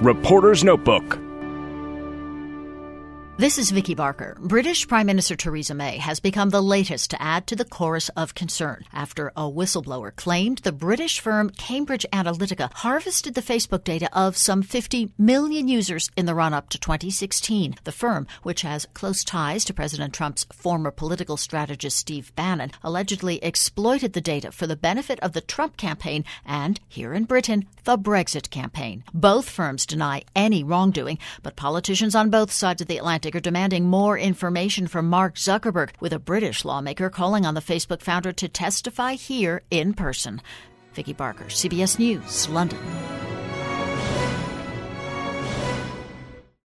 Reporter's Notebook. This is Vicky Barker. British Prime Minister Theresa May has become the latest to add to the chorus of concern after a whistleblower claimed the British firm Cambridge Analytica harvested the Facebook data of some 50 million users in the run-up to 2016. The firm, which has close ties to President Trump's former political strategist Steve Bannon, allegedly exploited the data for the benefit of the Trump campaign and, here in Britain, the Brexit campaign. Both firms deny any wrongdoing, but politicians on both sides of the Atlantic are demanding more information from Mark Zuckerberg, with a British lawmaker calling on the Facebook founder to testify here in person. Vicky Barker, CBS News, London.